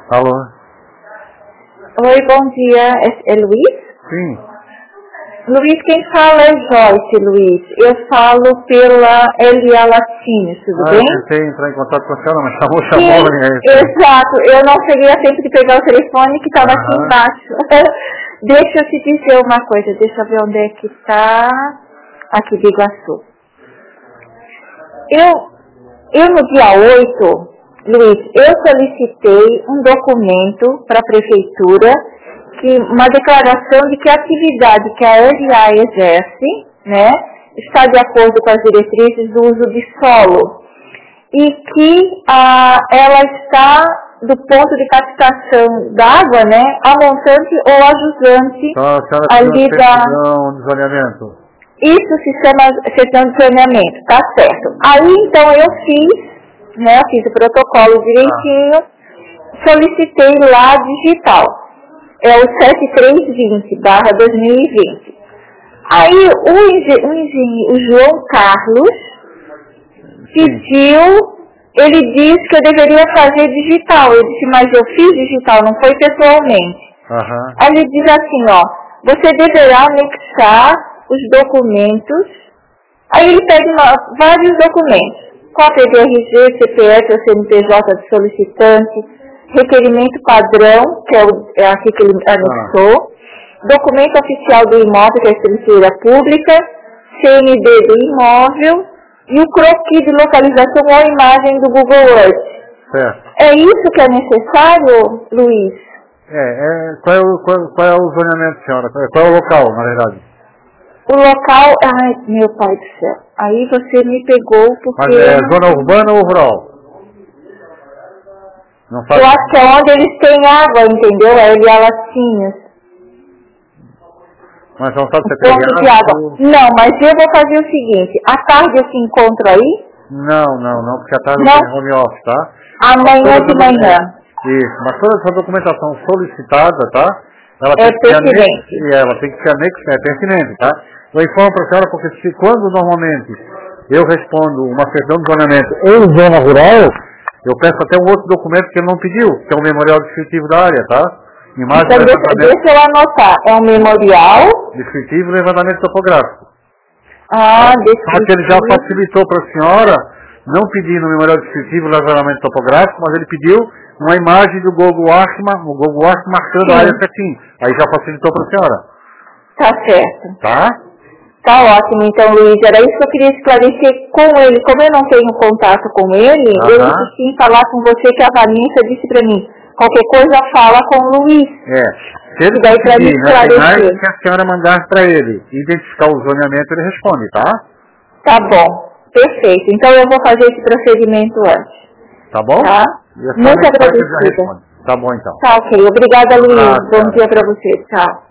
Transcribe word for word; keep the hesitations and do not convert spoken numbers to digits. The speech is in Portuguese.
Alô? Oi, bom dia. É, é Luiz? Sim. Luiz, quem fala é Joyce, Luiz. Eu falo pela L A Latinhos, tudo ah, bem? Eu tentei entrar em contato com a senhora, mas chamou, Sim, chamou. Né? exato. Eu não cheguei a tempo de pegar o telefone que estava aqui embaixo. Deixa eu te dizer uma coisa. Deixa eu ver onde é que está. Aqui de Iguaçu. Eu, eu no dia oito, Luiz, eu solicitei um documento para a prefeitura, que, uma declaração de que a atividade que a L A exerce, né, está de acordo com as diretrizes do uso de solo e que ah, ela está do ponto de captação d'água, né, a montante ou a jusante Então a senhora ali tem da... uma de zoneamento. Isso se chama sessão de saneamento, tá certo. Aí então eu fiz, né, eu fiz o protocolo direitinho, ah. solicitei lá digital. É o sete mil trezentos e vinte barra dois mil e vinte. Aí o, engen o, engen o João Carlos pediu, ele disse que eu deveria fazer digital. Eu disse, mas eu fiz digital, não foi pessoalmente. Uhum. Aí ele diz assim, ó, você deverá anexar os documentos. Aí ele pede uma, vários documentos. Cópia de R G, C P F ou C N P J do solicitante, requerimento padrão, que é, o, é aqui que ele anexou, ah. documento oficial do imóvel, que é a escritura pública, C N D do imóvel e o croquis de localização ou a imagem do Google Earth. Certo. É isso que é necessário, Luiz? É, é qual, é o, qual, qual é o zoneamento, senhora? Qual é o local, na verdade? O local, ai, meu pai do céu, aí você me pegou porque... Mas é zona urbana ou rural? Não Eu acho que é onde eles têm água, entendeu? É L A Latinhos. Mas não sabe se é ponto de água. Ou... Não, mas eu vou fazer o seguinte, à tarde eu te encontro aí? Não, não, não, porque à tarde não. eu tenho home office, tá? Amanhã de manhã. Isso, mas toda essa documentação solicitada, tá? Ela é tem que ser pertinente. E ela tem que ser anexa, é pertinente, tá? Eu informo para a senhora porque se, quando normalmente eu respondo uma certidão de zoneamento em zona rural, eu peço até um outro documento que ele não pediu, que é o memorial descritivo da área, tá? Imagem então deixa, deixa eu anotar, é um memorial descritivo e levantamento topográfico. Ah, descritivo. Só que ele já facilitou para a senhora não pedir no memorial descritivo e levantamento topográfico, mas ele pediu uma imagem do Google Earth, o Google Earth marcando Sim. a área certinho. Aí já facilitou para a senhora. Tá certo. Tá? Tá ótimo, então, Luiz, era isso que eu queria esclarecer com ele. Como eu não tenho contato com ele, uh-huh. eu insisti em falar com você que a Vanessa disse pra mim, qualquer coisa fala com o Luiz. É, se ele daí pra me esclarecer. que a senhora mandar para ele identificar o zoneamento, ele responde, tá? Tá bom, perfeito. Então eu vou fazer esse procedimento antes. Tá bom? Tá? Muito agradecida. Tá bom, então. Tá, ok. Obrigada, Luiz. Bom dia pra você. Tchau.